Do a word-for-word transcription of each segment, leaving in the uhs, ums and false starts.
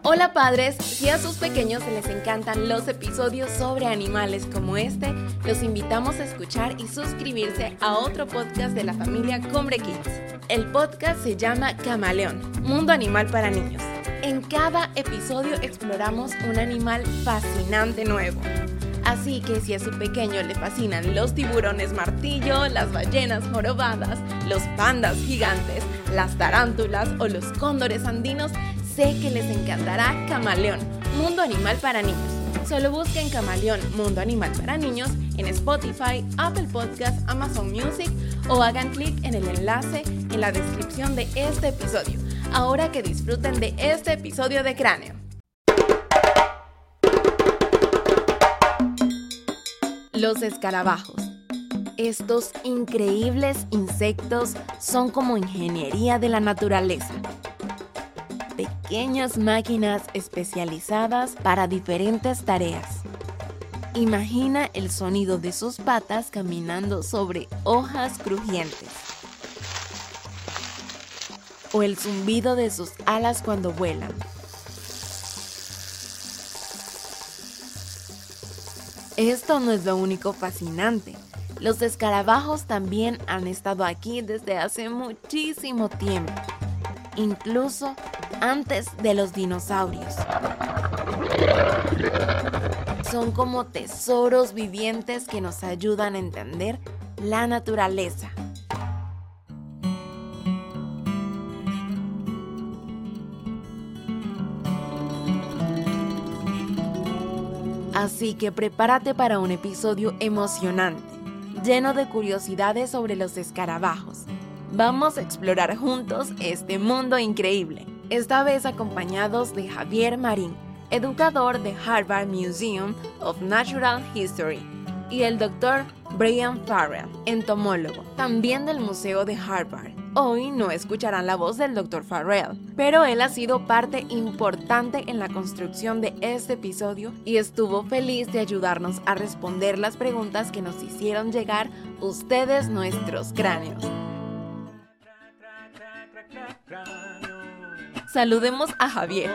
Hola padres, si a sus pequeños les encantan los episodios sobre animales como este, los invitamos a escuchar y suscribirse a otro podcast de la familia Cumbre Kids. El podcast se llama Camaleón, Mundo Animal para Niños. En cada episodio exploramos un animal fascinante nuevo. Así que si a su pequeño le fascinan los tiburones martillo, las ballenas jorobadas, los pandas gigantes, las tarántulas o los cóndores andinos, sé que les encantará Camaleón, Mundo Animal para Niños. Solo busquen Camaleón, Mundo Animal para Niños en Spotify, Apple Podcasts, Amazon Music o hagan clic en el enlace en la descripción de este episodio. Ahora que disfruten de este episodio de Cráneo. Los escarabajos. Estos increíbles insectos son como ingeniería de la naturaleza. Pequeñas máquinas especializadas para diferentes tareas. Imagina el sonido de sus patas caminando sobre hojas crujientes. O el zumbido de sus alas cuando vuelan. Esto no es lo único fascinante. Los escarabajos también han estado aquí desde hace muchísimo tiempo, incluso antes de los dinosaurios. Son como tesoros vivientes que nos ayudan a entender la naturaleza. Así que prepárate para un episodio emocionante, lleno de curiosidades sobre los escarabajos. Vamos a explorar juntos este mundo increíble, esta vez acompañados de Javier Marín, educador de Harvard Museum of Natural History, y el doctor Brian Farrell, entomólogo, también del Museo de Harvard. Hoy no escucharán la voz del doctor Farrell, pero él ha sido parte importante en la construcción de este episodio y estuvo feliz de ayudarnos a responder las preguntas que nos hicieron llegar ustedes, nuestros cráneos. Saludemos a Javier.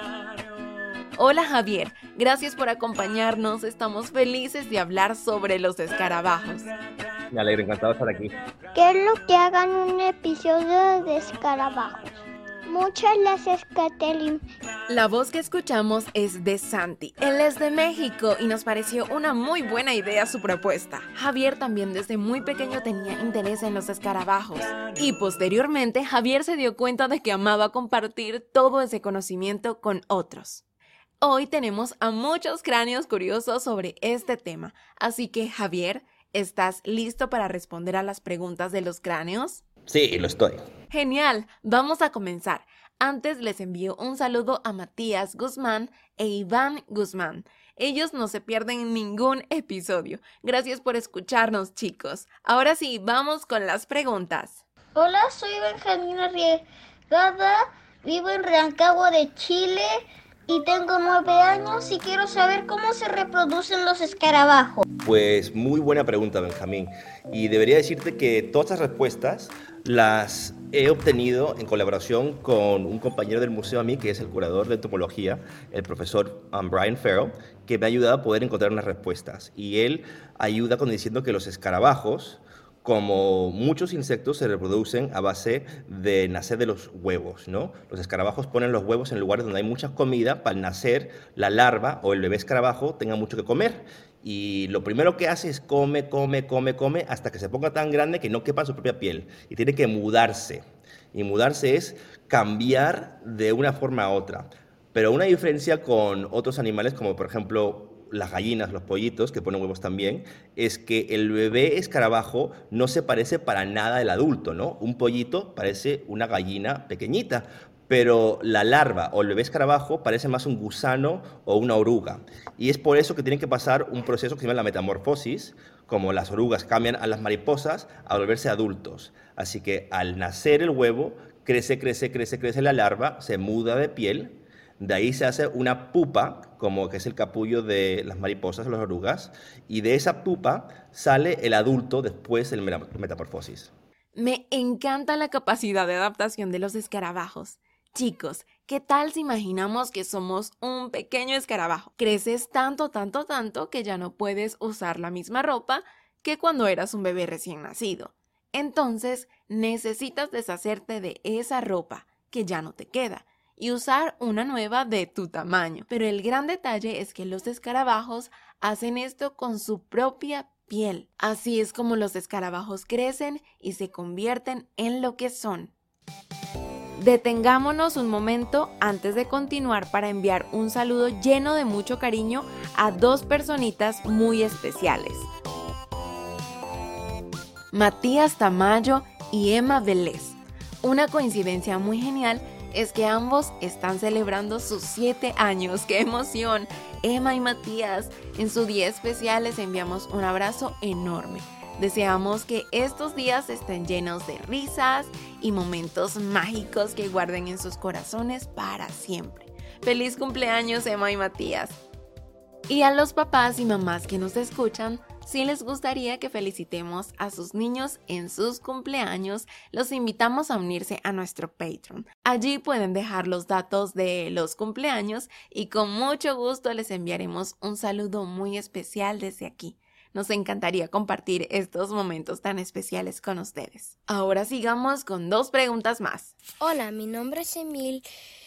Hola Javier, gracias por acompañarnos, estamos felices de hablar sobre los escarabajos. Me alegro, encantado de estar aquí. ¿Qué es lo que hagan un episodio de escarabajos? Muchas gracias, Catherine. La voz que escuchamos es de Santi. Él es de México y nos pareció una muy buena idea su propuesta. Javier también desde muy pequeño tenía interés en los escarabajos. Y posteriormente, Javier se dio cuenta de que amaba compartir todo ese conocimiento con otros. Hoy tenemos a muchos cráneos curiosos sobre este tema. Así que, Javier, ¿estás listo para responder a las preguntas de los cráneos? Sí, lo estoy. Genial, vamos a comenzar. Antes les envío un saludo a Matías Guzmán e Iván Guzmán. Ellos no se pierden ningún episodio. Gracias por escucharnos, chicos. Ahora sí, vamos con las preguntas. Hola, soy Benjamín Arriagada, vivo en Rancagua de Chile y tengo nueve años y quiero saber cómo se reproducen los escarabajos. Pues muy buena pregunta, Benjamín. Y debería decirte que todas estas respuestas las he obtenido en colaboración con un compañero del museo a mí, que es el curador de entomología, el profesor um, Brian Farrell, que me ha ayudado a poder encontrar unas respuestas. Y él ayuda con diciendo que los escarabajos, como muchos insectos, se reproducen a base de nacer de los huevos, ¿no? Los escarabajos ponen los huevos en lugares donde hay mucha comida para nacer la larva o el bebé escarabajo tenga mucho que comer. Y lo primero que hace es come, come, come, come, hasta que se ponga tan grande que no quepa en su propia piel. Y tiene que mudarse. Y mudarse es cambiar de una forma a otra. Pero una diferencia con otros animales, como por ejemplo las gallinas, los pollitos, que ponen huevos también, es que el bebé escarabajo no se parece para nada al adulto, ¿no? Un pollito parece una gallina pequeñita, pero la larva o el bebé escarabajo parece más un gusano o una oruga. Y es por eso que tienen que pasar un proceso que se llama la metamorfosis, como las orugas cambian a las mariposas a volverse adultos. Así que al nacer el huevo, crece, crece, crece, crece la larva, se muda de piel. De ahí se hace una pupa, como que es el capullo de las mariposas, las orugas, y de esa pupa sale el adulto después de la metamorfosis. Me encanta la capacidad de adaptación de los escarabajos. Chicos, ¿Qué tal si imaginamos que somos un pequeño escarabajo? Creces tanto, tanto, tanto que ya no puedes usar la misma ropa que cuando eras un bebé recién nacido. Entonces necesitas deshacerte de esa ropa que ya no te queda y usar una nueva de tu tamaño. Pero el gran detalle es que los escarabajos hacen esto con su propia piel. Así es como los escarabajos crecen y se convierten en lo que son. Detengámonos un momento antes de continuar para enviar un saludo lleno de mucho cariño a dos personitas muy especiales. Matías Tamayo y Emma Vélez. Una coincidencia muy genial es que ambos están celebrando sus siete años. ¡Qué emoción! Emma y Matías, en su día especial les enviamos un abrazo enorme. Deseamos que estos días estén llenos de risas y momentos mágicos que guarden en sus corazones para siempre. ¡Feliz cumpleaños, Emma y Matías! Y a los papás y mamás que nos escuchan, si les gustaría que felicitemos a sus niños en sus cumpleaños, los invitamos a unirse a nuestro Patreon. Allí pueden dejar los datos de los cumpleaños y con mucho gusto les enviaremos un saludo muy especial desde aquí. Nos encantaría compartir estos momentos tan especiales con ustedes. Ahora sigamos con dos preguntas más. Hola, mi nombre es Emil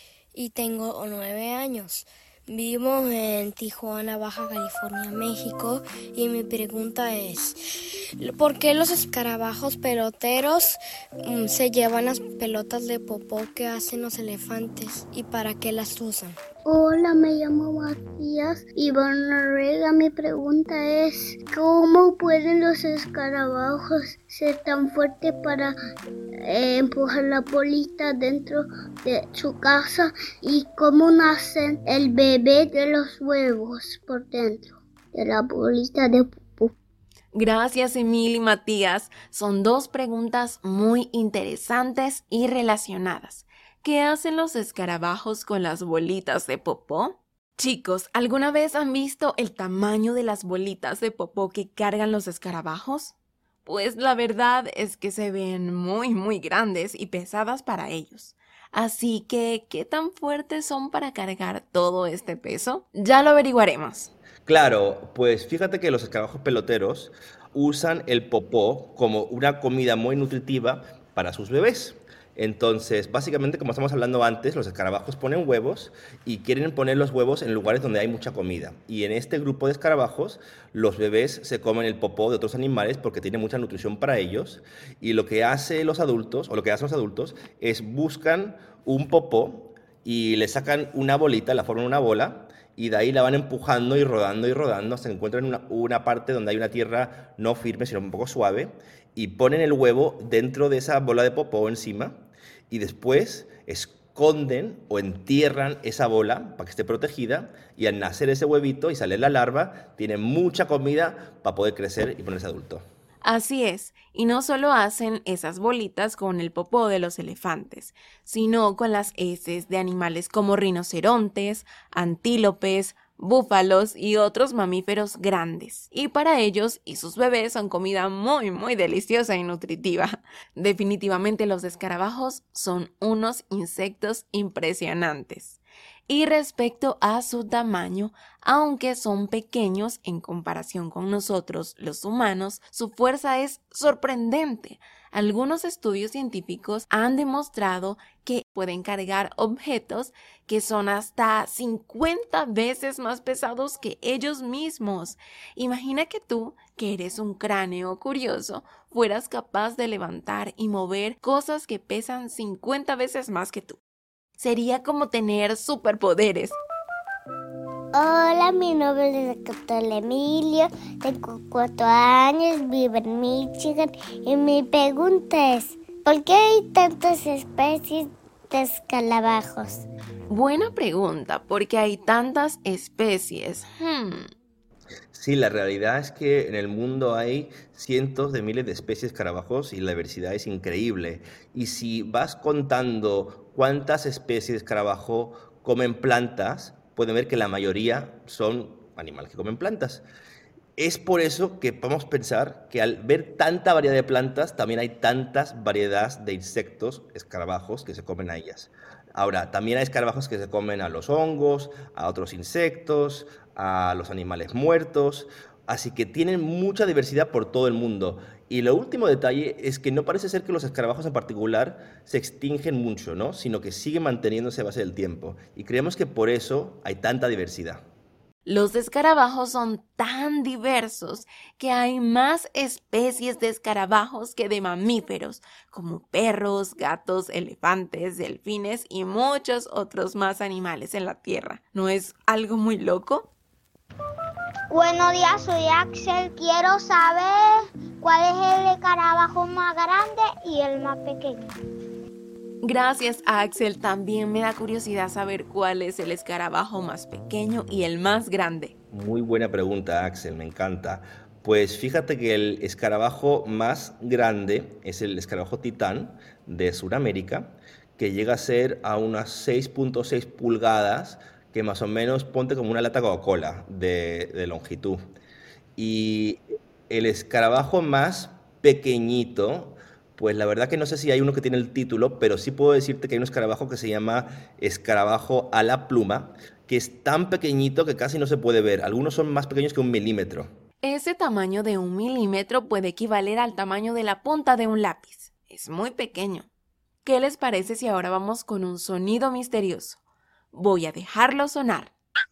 y tengo nueve años. Vivo en Tijuana, Baja California, México, y mi pregunta es, ¿por qué los escarabajos peloteros um, se llevan las pelotas de popó que hacen los elefantes y para qué las usan? Hola, me llamo Matías y Bonarrega. Mi pregunta es, ¿cómo pueden los escarabajos ser tan fuertes para eh, empujar la bolita dentro de su casa? ¿Y cómo nacen el bebé de los huevos por dentro de la bolita de popó? Gracias, Emil y Matías. Son dos preguntas muy interesantes y relacionadas. ¿Qué hacen los escarabajos con las bolitas de popó? Chicos, ¿alguna vez han visto el tamaño de las bolitas de popó que cargan los escarabajos? Pues la verdad es que se ven muy, muy grandes y pesadas para ellos. Así que, ¿qué tan fuertes son para cargar todo este peso? Ya lo averiguaremos. Claro, pues fíjate que los escarabajos peloteros usan el popó como una comida muy nutritiva para sus bebés. Entonces, básicamente, como estamos hablando antes, los escarabajos ponen huevos y quieren poner los huevos en lugares donde hay mucha comida. Y en este grupo de escarabajos, los bebés se comen el popó de otros animales porque tiene mucha nutrición para ellos. Y lo que hacen los adultos, o lo que hacen los adultos, es buscan un popó y le sacan una bolita, la forman una bola, y de ahí la van empujando y rodando y rodando hasta que encuentran una, una parte donde hay una tierra no firme, sino un poco suave, y ponen el huevo dentro de esa bola de popó encima, y después esconden o entierran esa bola para que esté protegida, y al nacer ese huevito y salir la larva, tiene mucha comida para poder crecer y ponerse adulto. Así es, y no solo hacen esas bolitas con el popó de los elefantes, sino con las heces de animales como rinocerontes, antílopes, búfalos y otros mamíferos grandes. Y para ellos y sus bebés son comida muy, muy deliciosa y nutritiva. Definitivamente los escarabajos son unos insectos impresionantes. Y respecto a su tamaño, aunque son pequeños en comparación con nosotros, los humanos, su fuerza es sorprendente. Algunos estudios científicos han demostrado que pueden cargar objetos que son hasta cincuenta veces más pesados que ellos mismos. Imagina que tú, que eres un cráneo curioso, fueras capaz de levantar y mover cosas que pesan cincuenta veces más que tú. Sería como tener superpoderes. Hola, mi nombre es Capitán Emilio, tengo cuatro años, vivo en Michigan y mi pregunta es, ¿por qué hay tantas especies de escarabajos? Buena pregunta, ¿por qué hay tantas especies? Hmm. Sí, la realidad es que en el mundo hay cientos de miles de especies de escarabajos y la diversidad es increíble. Y si vas contando cuántas especies de escarabajo comen plantas, pueden ver que la mayoría son animales que comen plantas. Es por eso que podemos pensar que al ver tanta variedad de plantas, también hay tantas variedades de insectos, escarabajos, que se comen a ellas. Ahora, también hay escarabajos que se comen a los hongos, a otros insectos, a los animales muertos, así que tienen mucha diversidad por todo el mundo. Y lo último detalle es que no parece ser que los escarabajos en particular se extinguen mucho, ¿no? Sino que siguen manteniéndose a base del tiempo. Y creemos que por eso hay tanta diversidad. Los escarabajos son tan diversos que hay más especies de escarabajos que de mamíferos, como perros, gatos, elefantes, delfines y muchos otros más animales en la Tierra. ¿No es algo muy loco? Buenos días, soy Axel. Quiero saber cuál es el escarabajo más grande y el más pequeño. Gracias, Axel. También me da curiosidad saber cuál es el escarabajo más pequeño y el más grande. Muy buena pregunta, Axel, me encanta. Pues fíjate que el escarabajo más grande es el escarabajo titán de Sudamérica, que llega a ser a unas seis punto seis pulgadas, que más o menos ponte como una lata Coca-Cola de, de longitud. Y el escarabajo más pequeñito, pues la verdad que no sé si hay uno que tiene el título, pero sí puedo decirte que hay un escarabajo que se llama escarabajo ala pluma, que es tan pequeñito que casi no se puede ver. Algunos son más pequeños que un milímetro. Ese tamaño de un milímetro puede equivaler al tamaño de la punta de un lápiz. Es muy pequeño. ¿Qué les parece si ahora vamos con un sonido misterioso? Voy a dejarlo sonar.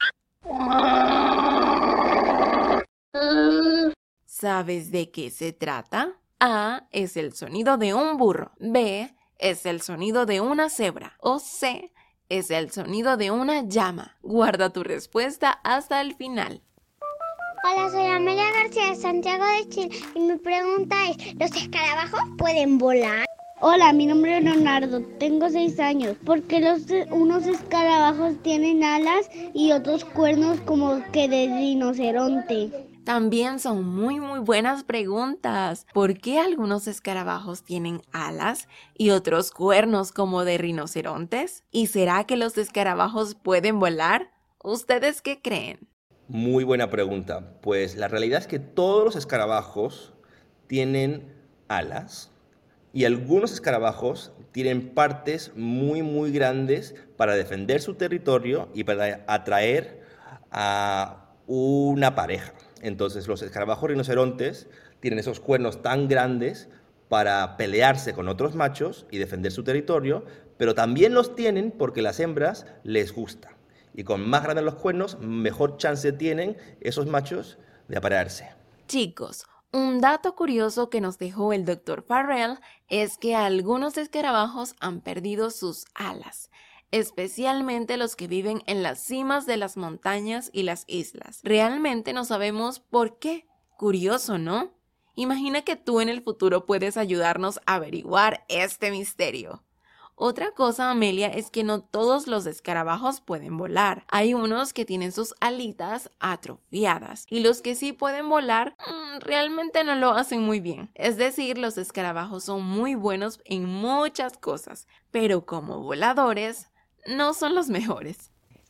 ¿Sabes de qué se trata? A es el sonido de un burro. B es el sonido de una cebra. O C es el sonido de una llama. Guarda tu respuesta hasta el final. Hola, soy Amelia García de Santiago de Chile y mi pregunta es, ¿los escarabajos pueden volar? Hola, mi nombre es Leonardo, tengo seis años. ¿Por qué los, unos escarabajos tienen alas y otros cuernos como que de rinoceronte? También son muy muy buenas preguntas. ¿Por qué algunos escarabajos tienen alas y otros cuernos como de rinocerontes? ¿Y será que los escarabajos pueden volar? ¿Ustedes qué creen? Muy buena pregunta. Pues la realidad es que todos los escarabajos tienen alas y algunos escarabajos tienen partes muy muy grandes para defender su territorio y para atraer a una pareja. Entonces los escarabajos rinocerontes tienen esos cuernos tan grandes para pelearse con otros machos y defender su territorio, pero también los tienen porque las hembras les gusta. Y con más grandes los cuernos, mejor chance tienen esos machos de aparearse. Chicos, un dato curioso que nos dejó el doctor Farrell es que algunos escarabajos han perdido sus alas, especialmente los que viven en las cimas de las montañas y las islas. Realmente no sabemos por qué. Curioso, ¿no? Imagina que tú en el futuro puedes ayudarnos a averiguar este misterio. Otra cosa, Amelia, es que no todos los escarabajos pueden volar. Hay unos que tienen sus alitas atrofiadas y los que sí pueden volar mmm, realmente no lo hacen muy bien. Es decir, los escarabajos son muy buenos en muchas cosas, pero como voladores no son los mejores.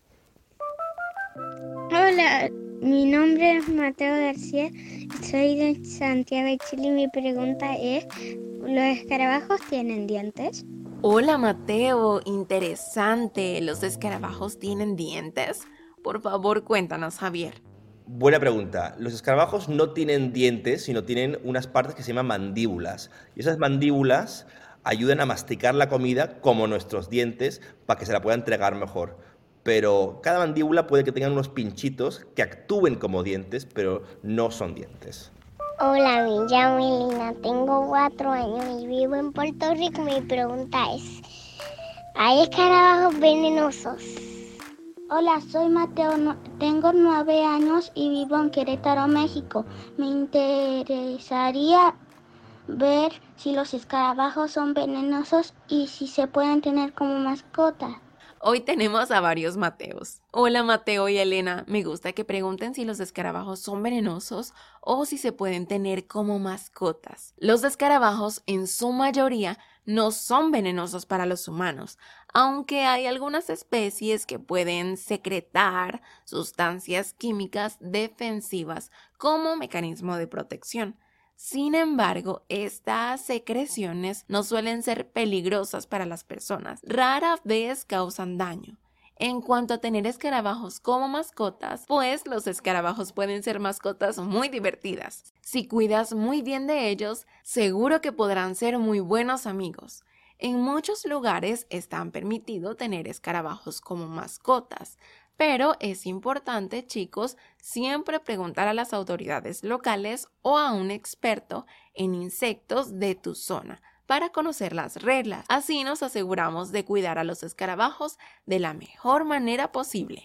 Hola, mi nombre es Mateo García, soy de Santiago de Chile y mi pregunta es, ¿los escarabajos tienen dientes? Hola Mateo, interesante. ¿Los escarabajos tienen dientes? Por favor, cuéntanos, Javier. Buena pregunta. Los escarabajos no tienen dientes, sino tienen unas partes que se llaman mandíbulas. Y esas mandíbulas ayudan a masticar la comida como nuestros dientes para que se la puedan entregar mejor. Pero cada mandíbula puede que tengan unos pinchitos que actúen como dientes, pero no son dientes. Hola, me llamo Elena, tengo cuatro años y vivo en Puerto Rico. Mi pregunta es, ¿hay escarabajos venenosos? Hola, soy Mateo, no, tengo nueve años y vivo en Querétaro, México. Me interesaría ver si los escarabajos son venenosos y si se pueden tener como mascota. Hoy tenemos a varios Mateos. Hola Mateo y Elena, me gusta que pregunten si los escarabajos son venenosos o si se pueden tener como mascotas. Los escarabajos en su mayoría no son venenosos para los humanos, aunque hay algunas especies que pueden secretar sustancias químicas defensivas como mecanismo de protección. Sin embargo, estas secreciones no suelen ser peligrosas para las personas. Rara vez causan daño. En cuanto a tener escarabajos como mascotas, pues los escarabajos pueden ser mascotas muy divertidas. Si cuidas muy bien de ellos, seguro que podrán ser muy buenos amigos. En muchos lugares están permitido tener escarabajos como mascotas, pero es importante, chicos, siempre preguntar a las autoridades locales o a un experto en insectos de tu zona para conocer las reglas. Así nos aseguramos de cuidar a los escarabajos de la mejor manera posible.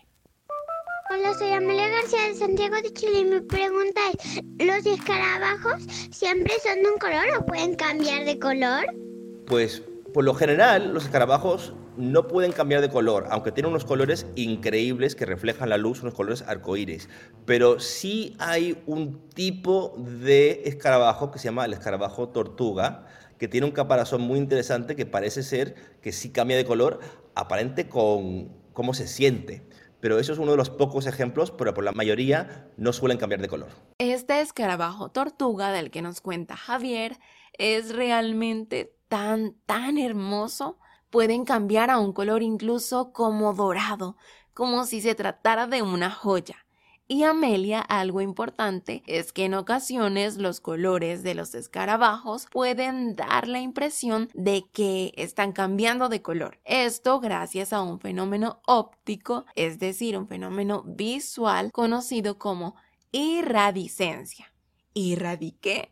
Hola, soy Amelia García de Santiago de Chile y mi pregunta es, ¿los escarabajos siempre son de un color o pueden cambiar de color? Pues por lo general los escarabajos no pueden cambiar de color, aunque tienen unos colores increíbles que reflejan la luz, unos colores arcoíris. Pero sí hay un tipo de escarabajo que se llama el escarabajo tortuga, que tiene un caparazón muy interesante que parece ser que sí cambia de color, aparente con cómo se siente. Pero eso es uno de los pocos ejemplos, pero por la mayoría no suelen cambiar de color. Este escarabajo tortuga del que nos cuenta Javier es realmente tan, tan hermoso. Pueden cambiar a un color incluso como dorado, como si se tratara de una joya. Y Amelia, algo importante es que en ocasiones los colores de los escarabajos pueden dar la impresión de que están cambiando de color. Esto gracias a un fenómeno óptico, es decir, un fenómeno visual conocido como iridiscencia. ¿Irradiqué?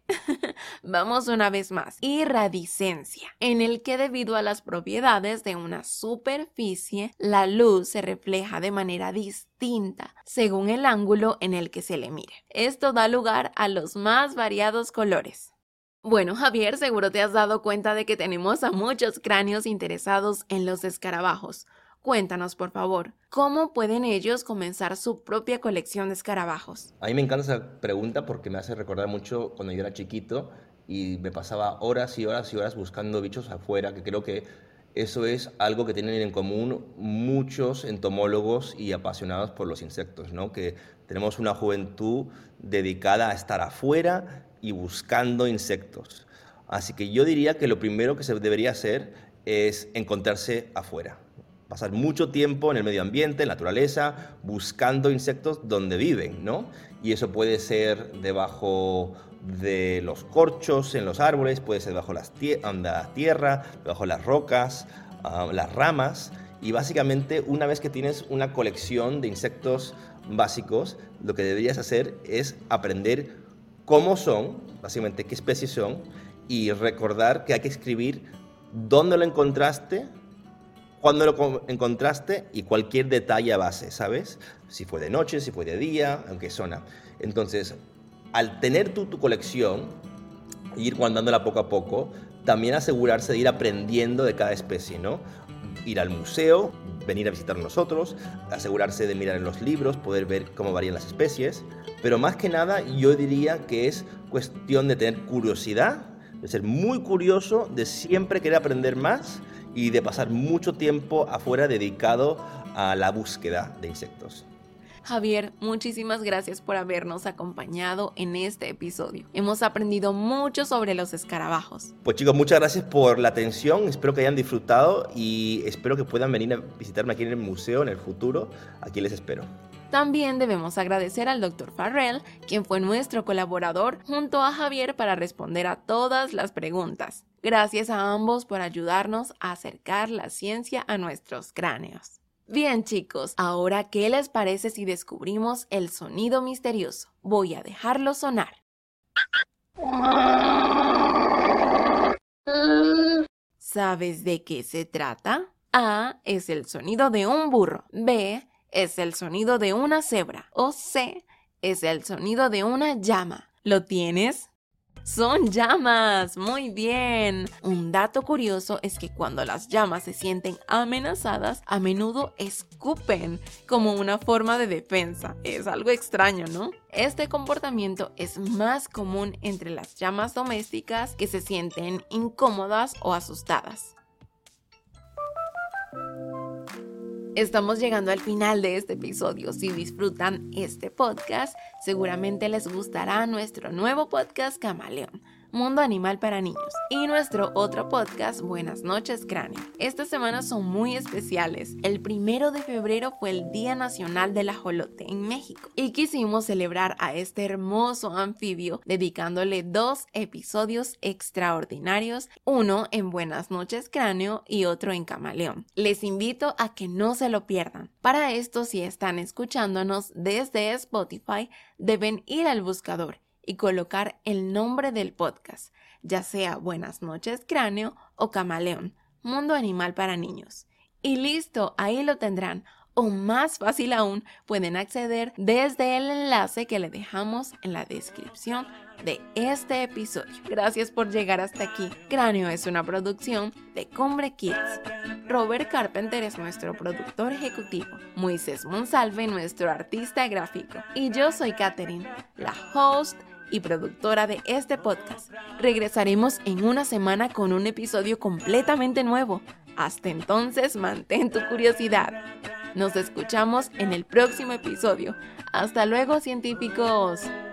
Vamos una vez más. Iridiscencia, en el que debido a las propiedades de una superficie, la luz se refleja de manera distinta según el ángulo en el que se le mire. Esto da lugar a los más variados colores. Bueno, Javier, seguro te has dado cuenta de que tenemos a muchos cráneos interesados en los escarabajos. Cuéntanos, por favor, ¿cómo pueden ellos comenzar su propia colección de escarabajos? A mí me encanta esa pregunta porque me hace recordar mucho cuando yo era chiquito y me pasaba horas y horas y horas buscando bichos afuera, que creo que eso es algo que tienen en común muchos entomólogos y apasionados por los insectos, ¿no? Que tenemos una juventud dedicada a estar afuera y buscando insectos. Así que yo diría que lo primero que se debería hacer es encontrarse afuera. Pasar mucho tiempo en el medio ambiente, en la naturaleza, buscando insectos donde viven, ¿no? Y eso puede ser debajo de los corchos en los árboles, puede ser debajo de la tierra, debajo de las rocas, uh, las ramas. Y básicamente, una vez que tienes una colección de insectos básicos, lo que deberías hacer es aprender cómo son, básicamente qué especies son, y recordar que hay que escribir dónde lo encontraste, cuándo lo encontraste y cualquier detalle a base, ¿sabes? Si fue de noche, si fue de día, en qué zona. Entonces, al tener tú tu colección, ir guardándola poco a poco, también asegurarse de ir aprendiendo de cada especie, ¿no? Ir al museo, venir a visitar nosotros, asegurarse de mirar en los libros, poder ver cómo varían las especies. Pero más que nada, yo diría que es cuestión de tener curiosidad, de ser muy curioso, de siempre querer aprender más y de pasar mucho tiempo afuera dedicado a la búsqueda de insectos. Javier, muchísimas gracias por habernos acompañado en este episodio. Hemos aprendido mucho sobre los escarabajos. Pues chicos, muchas gracias por la atención, espero que hayan disfrutado y espero que puedan venir a visitarme aquí en el museo en el futuro. Aquí les espero. También debemos agradecer al doctor Farrell, quien fue nuestro colaborador junto a Javier para responder a todas las preguntas. Gracias a ambos por ayudarnos a acercar la ciencia a nuestros cráneos. Bien chicos, ahora ¿qué les parece si descubrimos el sonido misterioso? Voy a dejarlo sonar. ¿Sabes de qué se trata? A es el sonido de un burro. B es el sonido de una cebra. O C es el sonido de una llama. ¿Lo tienes? ¡Son llamas! ¡Muy bien! Un dato curioso es que cuando las llamas se sienten amenazadas, a menudo escupen como una forma de defensa. Es algo extraño, ¿no? Este comportamiento es más común entre las llamas domésticas que se sienten incómodas o asustadas. Estamos llegando al final de este episodio. Si disfrutan este podcast, seguramente les gustará nuestro nuevo podcast Camaleón, Mundo Animal para Niños, y nuestro otro podcast Buenas Noches Cráneo. Estas semanas son muy especiales. El primero de febrero fue el Día Nacional del Ajolote en México y quisimos celebrar a este hermoso anfibio dedicándole dos episodios extraordinarios, uno en Buenas Noches Cráneo y otro en Camaleón. Les invito a que no se lo pierdan. Para esto, si están escuchándonos desde Spotify, deben ir al buscador y colocar el nombre del podcast, ya sea Buenas Noches Cráneo o Camaleón, Mundo Animal para Niños. Y listo, ahí lo tendrán. O más fácil aún, pueden acceder desde el enlace que le dejamos en la descripción de este episodio. Gracias por llegar hasta aquí. Cráneo es una producción de Combre Kids. Robert Carpenter es nuestro productor ejecutivo. Moisés Monsalve, nuestro artista gráfico. Y yo soy Katherine, la host y productora de este podcast. Regresaremos en una semana con un episodio completamente nuevo. Hasta entonces, mantén tu curiosidad. Nos escuchamos en el próximo episodio. Hasta luego, científicos.